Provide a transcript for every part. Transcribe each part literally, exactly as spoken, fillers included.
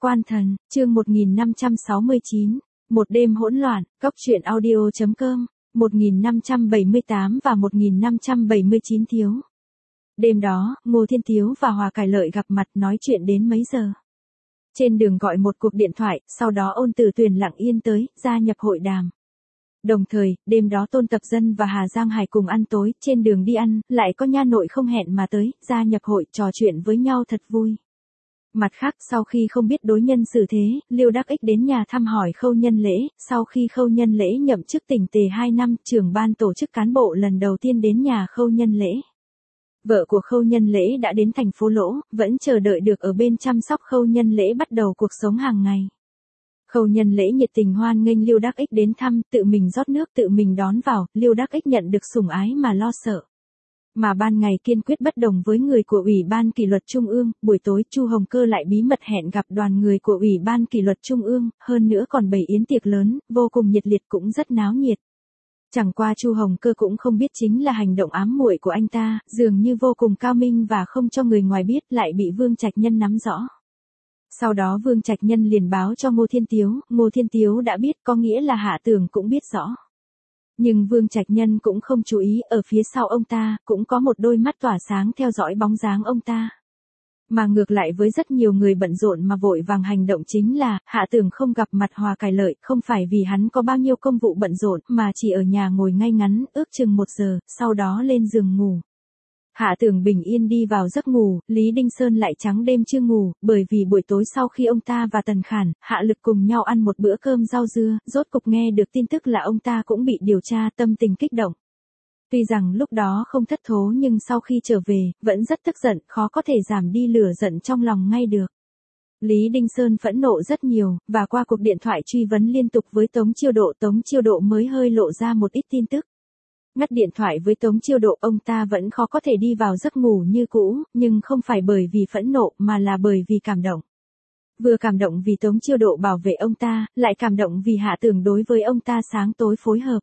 Quan thần, chương một nghìn năm trăm sáu mươi chín, một đêm hỗn loạn, Cóc truyện audio chấm com, một nghìn năm trăm bảy mươi tám và một nghìn năm trăm bảy mươi chín thiếu. Đêm đó, Ngô Thiên Tiếu và Hòa Cải Lợi gặp mặt nói chuyện đến mấy giờ. Trên đường gọi một cuộc điện thoại, sau đó Ôn Tử Tuyền lặng yên tới, gia nhập hội đàm. Đồng thời, đêm đó Tôn Tập Dân và Hà Giang Hải cùng ăn tối, trên đường đi ăn, lại có nha nội không hẹn mà tới, gia nhập hội trò chuyện với nhau thật vui. Mặt khác, sau khi không biết đối nhân xử thế, Liêu Đắc Ích đến nhà thăm hỏi Khâu Nhân Lễ, sau khi Khâu Nhân Lễ nhậm chức tỉnh Tề hai năm, trưởng ban tổ chức cán bộ lần đầu tiên đến nhà Khâu Nhân Lễ. Vợ của Khâu Nhân Lễ đã đến thành phố Lỗ, vẫn chờ đợi được ở bên chăm sóc Khâu Nhân Lễ bắt đầu cuộc sống hàng ngày. Khâu Nhân Lễ nhiệt tình hoan nghênh Liêu Đắc Ích đến thăm, tự mình rót nước tự mình đón vào, Liêu Đắc Ích nhận được sủng ái mà lo sợ. Mà ban ngày kiên quyết bất đồng với người của Ủy ban Kỷ luật Trung ương, buổi tối Chu Hồng Cơ lại bí mật hẹn gặp đoàn người của Ủy ban Kỷ luật Trung ương, hơn nữa còn bày yến tiệc lớn, vô cùng nhiệt liệt cũng rất náo nhiệt. Chẳng qua Chu Hồng Cơ cũng không biết chính là hành động ám muội của anh ta, dường như vô cùng cao minh và không cho người ngoài biết, lại bị Vương Trạch Nhân nắm rõ. Sau đó Vương Trạch Nhân liền báo cho Ngô Thiên Tiếu, Ngô Thiên Tiếu đã biết, có nghĩa là Hạ Tường cũng biết rõ. Nhưng Vương Trạch Nhân cũng không chú ý, ở phía sau ông ta, cũng có một đôi mắt tỏa sáng theo dõi bóng dáng ông ta. Mà ngược lại với rất nhiều người bận rộn mà vội vàng hành động chính là, Hạ Tường không gặp mặt Hòa Cải Lợi, không phải vì hắn có bao nhiêu công vụ bận rộn, mà chỉ ở nhà ngồi ngay ngắn, ước chừng một giờ, sau đó lên giường ngủ. Hạ Tường bình yên đi vào giấc ngủ, Lý Đinh Sơn lại trắng đêm chưa ngủ, bởi vì buổi tối sau khi ông ta và Tần Khản, Hạ Lực cùng nhau ăn một bữa cơm rau dưa, rốt cục nghe được tin tức là ông ta cũng bị điều tra, tâm tình kích động. Tuy rằng lúc đó không thất thố nhưng sau khi trở về, vẫn rất tức giận, khó có thể giảm đi lửa giận trong lòng ngay được. Lý Đinh Sơn phẫn nộ rất nhiều, và qua cuộc điện thoại truy vấn liên tục với Tống Chiêu Độ, Tống Chiêu Độ mới hơi lộ ra một ít tin tức. Ngắt điện thoại với Tống Chiêu Độ, ông ta vẫn khó có thể đi vào giấc ngủ như cũ, nhưng không phải bởi vì phẫn nộ mà là bởi vì cảm động. Vừa cảm động vì Tống Chiêu Độ bảo vệ ông ta, lại cảm động vì Hạ Tường đối với ông ta sáng tối phối hợp.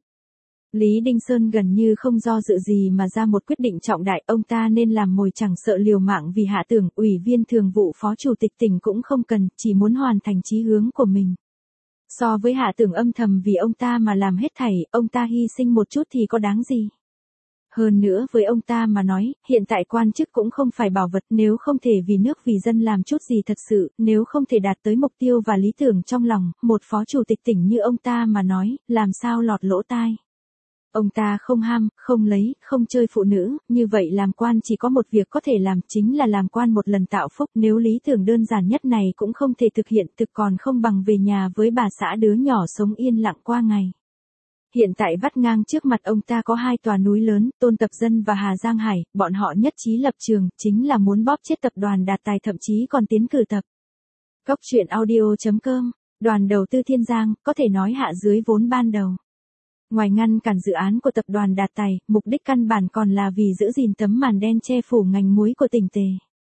Lý Đinh Sơn gần như không do dự gì mà ra một quyết định trọng đại, ông ta nên làm mồi chẳng sợ liều mạng vì Hạ Tường, Ủy viên thường vụ Phó Chủ tịch tỉnh cũng không cần, chỉ muốn hoàn thành chí hướng của mình. So với Hạ Tường âm thầm vì ông ta mà làm hết thảy, ông ta hy sinh một chút thì có đáng gì. Hơn nữa với ông ta mà nói, hiện tại quan chức cũng không phải bảo vật, nếu không thể vì nước vì dân làm chút gì thật sự, nếu không thể đạt tới mục tiêu và lý tưởng trong lòng, một phó chủ tịch tỉnh như ông ta mà nói, làm sao lọt lỗ tai. Ông ta không ham, không lấy, không chơi phụ nữ, như vậy làm quan chỉ có một việc có thể làm, chính là làm quan một lần tạo phúc, nếu lý tưởng đơn giản nhất này cũng không thể thực hiện, thực còn không bằng về nhà với bà xã đứa nhỏ sống yên lặng qua ngày. Hiện tại vắt ngang trước mặt ông ta có hai tòa núi lớn, Tôn Tập Dân và Hà Giang Hải, bọn họ nhất trí lập trường, chính là muốn bóp chết tập đoàn Đạt Tài, thậm chí còn tiến cử tập. Cóc truyện audio chấm com, đoàn đầu tư Thiên Giang, có thể nói hạ dưới vốn ban đầu. Ngoài ngăn cản dự án của tập đoàn Đạt Tài, mục đích căn bản còn là vì giữ gìn tấm màn đen che phủ ngành muối của tỉnh Tề.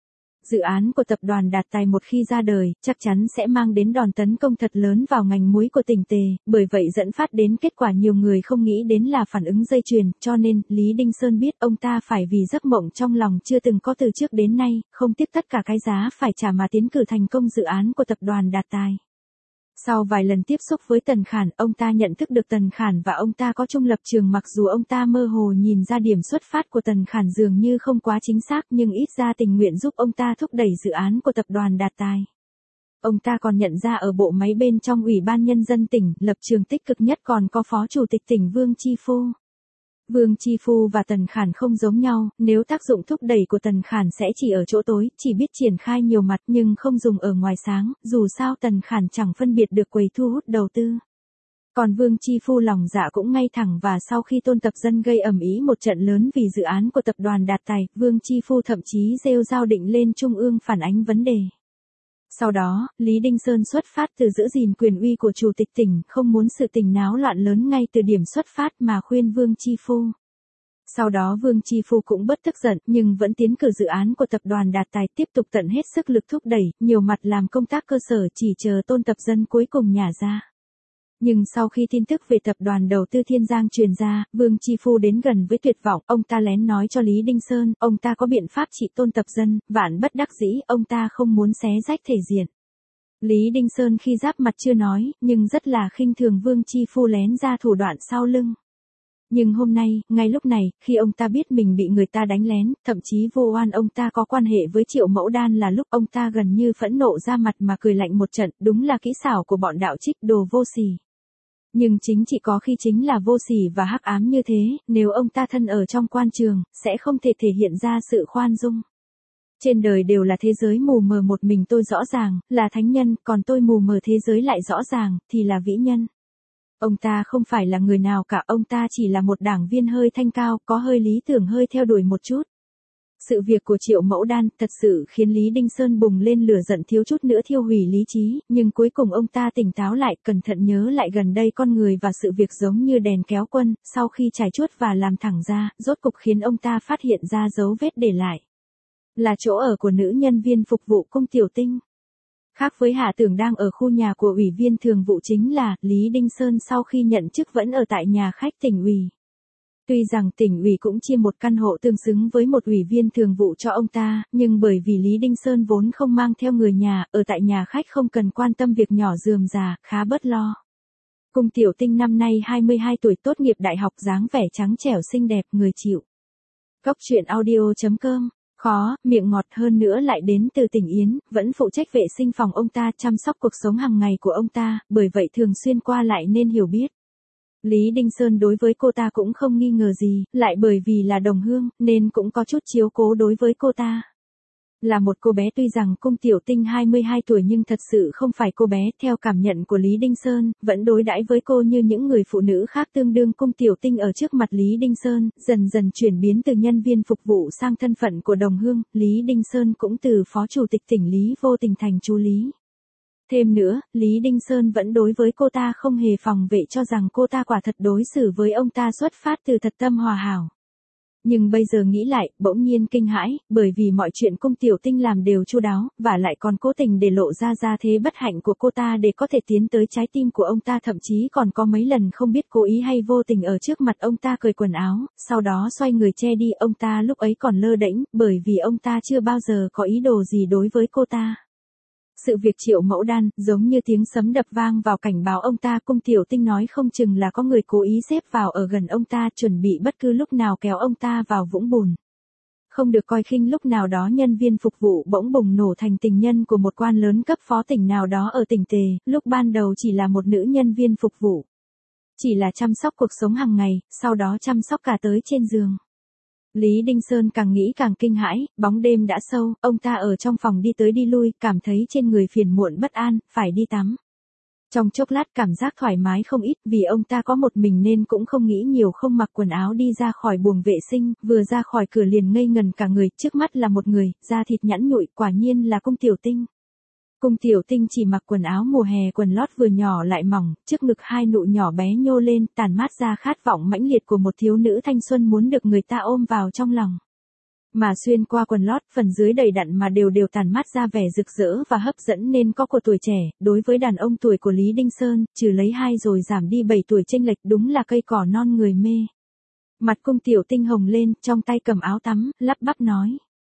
Dự án của tập đoàn Đạt Tài một khi ra đời, chắc chắn sẽ mang đến đòn tấn công thật lớn vào ngành muối của tỉnh Tề, bởi vậy dẫn phát đến kết quả nhiều người không nghĩ đến là phản ứng dây chuyền, cho nên, Lý Đinh Sơn biết ông ta phải vì giấc mộng trong lòng chưa từng có từ trước đến nay, không tiếc tất cả cái giá phải trả mà tiến cử thành công dự án của tập đoàn Đạt Tài. Sau vài lần tiếp xúc với Tần Khản, ông ta nhận thức được Tần Khản và ông ta có chung lập trường, mặc dù ông ta mơ hồ nhìn ra điểm xuất phát của Tần Khản dường như không quá chính xác, nhưng ít ra tình nguyện giúp ông ta thúc đẩy dự án của tập đoàn Đạt Tài. Ông ta còn nhận ra ở bộ máy bên trong Ủy ban Nhân dân tỉnh, lập trường tích cực nhất còn có Phó Chủ tịch tỉnh Vương Chi Phu. Vương Chi Phu và Tần Khản không giống nhau, nếu tác dụng thúc đẩy của Tần Khản sẽ chỉ ở chỗ tối, chỉ biết triển khai nhiều mặt nhưng không dùng ở ngoài sáng, dù sao Tần Khản chẳng phân biệt được quầy thu hút đầu tư. Còn Vương Chi Phu lòng dạ cũng ngay thẳng, và sau khi Tôn Tập Dân gây ầm ĩ một trận lớn vì dự án của tập đoàn Đạt Tài, Vương Chi Phu thậm chí rêu rao định lên Trung ương phản ánh vấn đề. Sau đó, Lý Đinh Sơn xuất phát từ giữ gìn quyền uy của Chủ tịch tỉnh, không muốn sự tình náo loạn lớn ngay từ điểm xuất phát mà khuyên Vương Chi Phu. Sau đó Vương Chi Phu cũng bớt tức giận, nhưng vẫn tiến cử dự án của tập đoàn Đạt Tài, tiếp tục tận hết sức lực thúc đẩy, nhiều mặt làm công tác cơ sở, chỉ chờ Tôn Tập Dân cuối cùng nhả ra. Nhưng sau khi tin tức về tập đoàn đầu tư Thiên Giang truyền ra, Vương Chi Phu đến gần với tuyệt vọng, ông ta lén nói cho Lý Đinh Sơn, ông ta có biện pháp trị Tôn Tập Dân, vạn bất đắc dĩ, ông ta không muốn xé rách thể diện. Lý Đinh Sơn khi giáp mặt chưa nói, nhưng rất là khinh thường Vương Chi Phu lén ra thủ đoạn sau lưng. Nhưng hôm nay, ngay lúc này, khi ông ta biết mình bị người ta đánh lén, thậm chí vô oan ông ta có quan hệ với Triệu Mẫu Đan là lúc ông ta gần như phẫn nộ ra mặt mà cười lạnh một trận, đúng là kỹ xảo của bọn đạo trích đồ vô sỉ. Nhưng chính chỉ có khi chính là vô sỉ và hắc ám như thế, nếu ông ta thân ở trong quan trường, sẽ không thể thể hiện ra sự khoan dung. Trên đời đều là thế giới mù mờ, một mình tôi rõ ràng, là thánh nhân, còn tôi mù mờ thế giới lại rõ ràng, thì là vĩ nhân. Ông ta không phải là người nào cả, ông ta chỉ là một đảng viên hơi thanh cao, có hơi lý tưởng hơi theo đuổi một chút. Sự việc của Triệu Mẫu Đan thật sự khiến Lý Đinh Sơn bùng lên lửa giận, thiếu chút nữa thiêu hủy lý trí, nhưng cuối cùng ông ta tỉnh táo lại, cẩn thận nhớ lại gần đây con người và sự việc giống như đèn kéo quân, sau khi trải chuốt và làm thẳng ra, rốt cục khiến ông ta phát hiện ra dấu vết để lại. Là chỗ ở của nữ nhân viên phục vụ Cung Tiểu Tinh. Khác với Hạ Tưởng đang ở khu nhà của Ủy viên Thường vụ chính là, Lý Đinh Sơn sau khi nhận chức vẫn ở tại nhà khách tỉnh ủy. Tuy rằng tỉnh ủy cũng chia một căn hộ tương xứng với một ủy viên thường vụ cho ông ta, nhưng bởi vì Lý Đinh Sơn vốn không mang theo người nhà, ở tại nhà khách không cần quan tâm việc nhỏ rườm rà, khá bớt lo. Cung Tiểu Tinh năm nay hai mươi hai tuổi, tốt nghiệp đại học, dáng vẻ trắng trẻo xinh đẹp, người chịu. Cóc truyện audio chấm com. Khó, miệng ngọt, hơn nữa lại đến từ tỉnh Yến, vẫn phụ trách vệ sinh phòng ông ta, chăm sóc cuộc sống hàng ngày của ông ta, bởi vậy thường xuyên qua lại nên hiểu biết. Lý Đinh Sơn đối với cô ta cũng không nghi ngờ gì, lại bởi vì là đồng hương, nên cũng có chút chiếu cố đối với cô ta. Là một cô bé, tuy rằng Cung Tiểu Tinh hai mươi hai tuổi nhưng thật sự không phải cô bé, theo cảm nhận của Lý Đinh Sơn, vẫn đối đãi với cô như những người phụ nữ khác, tương đương Cung Tiểu Tinh ở trước mặt Lý Đinh Sơn, dần dần chuyển biến từ nhân viên phục vụ sang thân phận của đồng hương, Lý Đinh Sơn cũng từ phó chủ tịch tỉnh Lý vô tình thành chú Lý. Thêm nữa, Lý Đinh Sơn vẫn đối với cô ta không hề phòng vệ, cho rằng cô ta quả thật đối xử với ông ta xuất phát từ thật tâm hòa hảo. Nhưng bây giờ nghĩ lại, bỗng nhiên kinh hãi, bởi vì mọi chuyện Cung Tiểu Tinh làm đều chu đáo, và lại còn cố tình để lộ ra ra thế bất hạnh của cô ta để có thể tiến tới trái tim của ông ta, thậm chí còn có mấy lần không biết cố ý hay vô tình ở trước mặt ông ta cởi quần áo, sau đó xoay người che đi, ông ta lúc ấy còn lơ đễnh, bởi vì ông ta chưa bao giờ có ý đồ gì đối với cô ta. Sự việc Triệu Mẫu Đan, giống như tiếng sấm đập vang vào cảnh báo ông ta, Cung Tiểu Tinh nói không chừng là có người cố ý xếp vào ở gần ông ta, chuẩn bị bất cứ lúc nào kéo ông ta vào vũng bùn. Không được coi khinh, lúc nào đó nhân viên phục vụ bỗng bùng nổ thành tình nhân của một quan lớn cấp phó tỉnh nào đó ở tỉnh Tề, lúc ban đầu chỉ là một nữ nhân viên phục vụ. Chỉ là chăm sóc cuộc sống hàng ngày, sau đó chăm sóc cả tới trên giường. Lý Đinh Sơn càng nghĩ càng kinh hãi, bóng đêm đã sâu, ông ta ở trong phòng đi tới đi lui, cảm thấy trên người phiền muộn bất an, phải đi tắm. Trong chốc lát cảm giác thoải mái không ít, vì ông ta có một mình nên cũng không nghĩ nhiều, không mặc quần áo đi ra khỏi buồng vệ sinh, vừa ra khỏi cửa liền ngây ngần cả người, trước mắt là một người, da thịt nhẵn nhụi, quả nhiên là Cung Tiểu Tinh. Cung Tiểu Tinh chỉ mặc quần áo mùa hè, quần lót vừa nhỏ lại mỏng, trước ngực hai nụ nhỏ bé nhô lên, tản mát ra khát vọng mãnh liệt của một thiếu nữ thanh xuân muốn được người ta ôm vào trong lòng. Mà xuyên qua quần lót, phần dưới đầy đặn mà đều đều tản mát ra vẻ rực rỡ và hấp dẫn nên có của tuổi trẻ, đối với đàn ông tuổi của Lý Đinh Sơn, trừ lấy hai rồi giảm đi bảy tuổi chênh lệch, đúng là cây cỏ non người mê. Mặt Cung Tiểu Tinh hồng lên, trong tay cầm áo tắm, lắp bắp nói.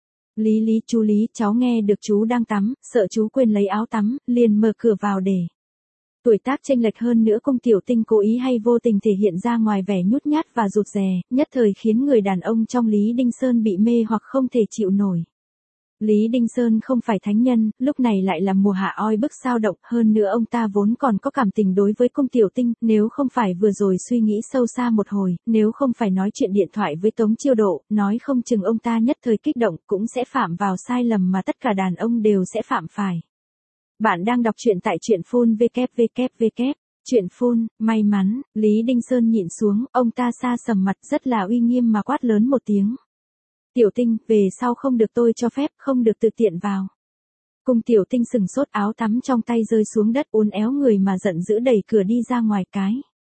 Lý Lý, chú Lý, cháu nghe được chú đang tắm, sợ chú quên lấy áo tắm, liền mở cửa vào để. Tuổi tác chênh lệch hơn nữa, Cung Tiểu Tinh cố ý hay vô tình thể hiện ra ngoài vẻ nhút nhát và rụt rè, nhất thời khiến người đàn ông trong Lý Đinh Sơn bị mê hoặc không thể chịu nổi. Lý Đinh Sơn không phải thánh nhân, lúc này lại là mùa hạ oi bức sao động, hơn nữa ông ta vốn còn có cảm tình đối với Cung Tiểu Tinh, nếu không phải vừa rồi suy nghĩ sâu xa một hồi, nếu không phải nói chuyện điện thoại với Tống Chiêu Độ, nói không chừng ông ta nhất thời kích động cũng sẽ phạm vào sai lầm mà tất cả đàn ông đều sẽ phạm phải. Bạn đang đọc truyện tại truyện phun vê kép vê kép vê kép. Truyện phun, may mắn, Lý Đinh Sơn nhịn xuống, ông ta xa sầm mặt rất là uy nghiêm mà quát lớn một tiếng. Tiểu Tinh, về sau không được tôi cho phép, không được tự tiện vào. Cung Tiểu Tinh sừng sốt, áo tắm trong tay rơi xuống đất, uốn éo người mà giận dữ đẩy cửa đi ra ngoài cái.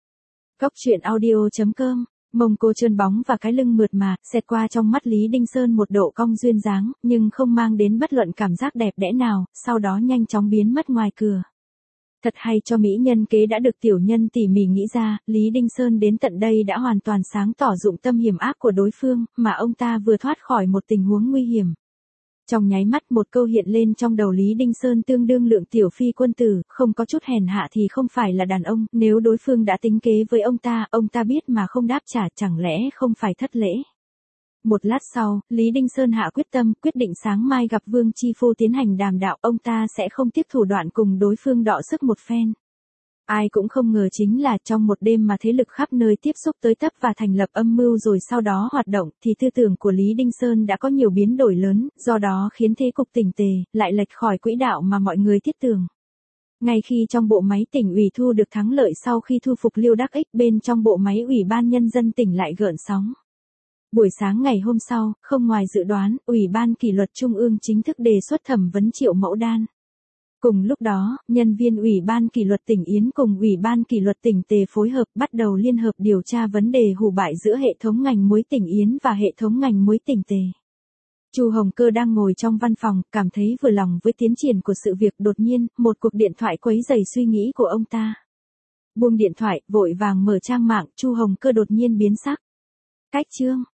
Cóc truyện audio chấm com. Mông cô trơn bóng và cái lưng mượt mà, xẹt qua trong mắt Lý Đinh Sơn một độ cong duyên dáng, nhưng không mang đến bất luận cảm giác đẹp đẽ nào, sau đó nhanh chóng biến mất ngoài cửa. Thật hay cho mỹ nhân kế đã được tiểu nhân tỉ mỉ nghĩ ra, Lý Đinh Sơn đến tận đây đã hoàn toàn sáng tỏ dụng tâm hiểm ác của đối phương, mà ông ta vừa thoát khỏi một tình huống nguy hiểm. Trong nháy mắt một câu hiện lên trong đầu Lý Đinh Sơn tương đương lượng tiểu phi quân tử, không có chút hèn hạ thì không phải là đàn ông, nếu đối phương đã tính kế với ông ta, ông ta biết mà không đáp trả chẳng lẽ không phải thất lễ. Một lát sau, Lý Đinh Sơn hạ quyết tâm, quyết định sáng mai gặp Vương Chi Phu tiến hành đàm đạo, ông ta sẽ không tiếp thủ đoạn cùng đối phương đọ sức một phen. Ai cũng không ngờ chính là trong một đêm mà thế lực khắp nơi tiếp xúc tới tấp và thành lập âm mưu rồi sau đó hoạt động, thì tư tưởng của Lý Đinh Sơn đã có nhiều biến đổi lớn, do đó khiến thế cục tỉnh tề, lại lệch khỏi quỹ đạo mà mọi người thiết tưởng. Ngay khi trong bộ máy tỉnh ủy thu được thắng lợi sau khi thu phục Liêu Đắc Ích, bên trong bộ máy Ủy ban Nhân dân tỉnh lại gợn sóng. Buổi sáng ngày hôm sau, không ngoài dự đoán, Ủy ban Kỷ luật Trung ương chính thức đề xuất thẩm vấn Triệu Mẫu Đan. Cùng lúc đó, nhân viên Ủy ban Kỷ luật tỉnh Yến cùng Ủy ban Kỷ luật tỉnh Tề phối hợp bắt đầu liên hợp điều tra vấn đề hủ bại giữa hệ thống ngành muối tỉnh Yến và hệ thống ngành muối tỉnh Tề. Chu Hồng Cơ đang ngồi trong văn phòng, cảm thấy vừa lòng với tiến triển của sự việc, đột nhiên, một cuộc điện thoại quấy rầy suy nghĩ của ông ta. Buông điện thoại, vội vàng mở trang mạng, Chu Hồng Cơ đột nhiên biến sắc. Cách chương